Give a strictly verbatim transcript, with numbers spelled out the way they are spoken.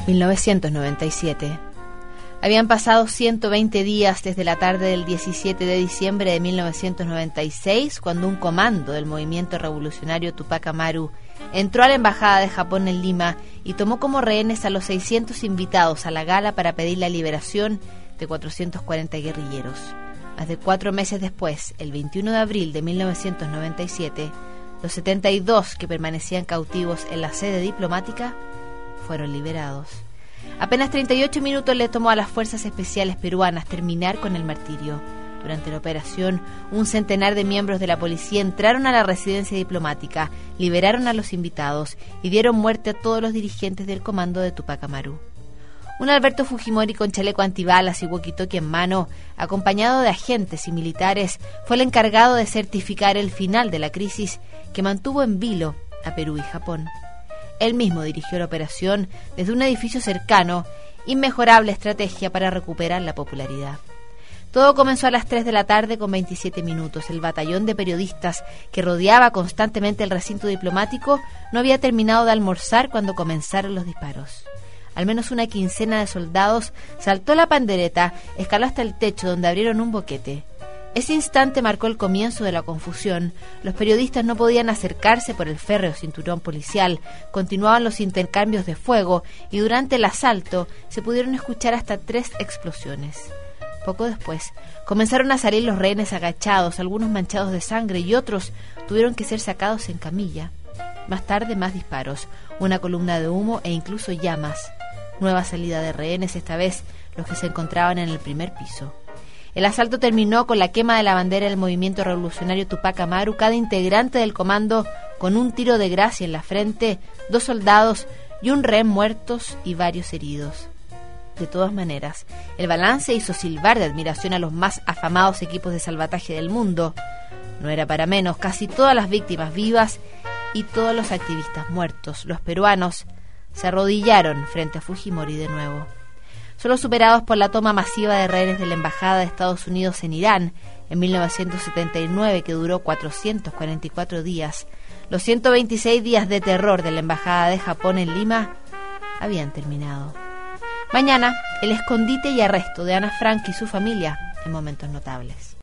mil novecientos noventa y siete. Habían pasado ciento veinte días desde la tarde del diecisiete de diciembre de mil novecientos noventa y seis, cuando un comando del movimiento revolucionario Tupac Amaru entró a la embajada de Japón en Lima y tomó como rehenes a los seiscientos invitados a la gala para pedir la liberación de cuatrocientos cuarenta guerrilleros. Más de cuatro meses después, el veintiuno de abril de mil novecientos noventa y siete, los setenta y dos que permanecían cautivos en la sede diplomática fueron liberados. Apenas treinta y ocho minutos le tomó a las fuerzas especiales peruanas terminar con el martirio. Durante la operación, un centenar de miembros de la policía entraron a la residencia diplomática, liberaron a los invitados y dieron muerte a todos los dirigentes del comando de Tupac Amaru. Un Alberto Fujimori con chaleco antibalas y walkie-talkie en mano, acompañado de agentes y militares, fue el encargado de certificar el final de la crisis que mantuvo en vilo a Perú y Japón. Él mismo dirigió la operación desde un edificio cercano, inmejorable estrategia para recuperar la popularidad. Todo comenzó a las tres de la tarde con veintisiete minutos. El batallón de periodistas que rodeaba constantemente el recinto diplomático no había terminado de almorzar cuando comenzaron los disparos. Al menos una quincena de soldados saltó la pandereta, escaló hasta el techo donde abrieron un boquete. Ese instante marcó el comienzo de la confusión. Los periodistas no podían acercarse por el férreo cinturón policial, continuaban los intercambios de fuego y durante el asalto se pudieron escuchar hasta tres explosiones. Poco después comenzaron a salir los rehenes agachados, algunos manchados de sangre y otros tuvieron que ser sacados en camilla. Más tarde más disparos, una columna de humo e incluso llamas. Nueva salida de rehenes, esta vez los que se encontraban en el primer piso. El asalto terminó con la quema de la bandera del movimiento revolucionario Tupac Amaru, cada integrante del comando con un tiro de gracia en la frente, dos soldados y un rehén muertos y varios heridos. De todas maneras, el balance hizo silbar de admiración a los más afamados equipos de salvataje del mundo. No era para menos, casi todas las víctimas vivas y todos los activistas muertos, los peruanos, se arrodillaron frente a Fujimori de nuevo. Solo superados por la toma masiva de rehenes de la Embajada de Estados Unidos en Irán en mil novecientos setenta y nueve, que duró cuatrocientos cuarenta y cuatro días, los ciento veintiséis días de terror de la Embajada de Japón en Lima habían terminado. Mañana, el escondite y arresto de Ana Frank y su familia en Momentos Notables.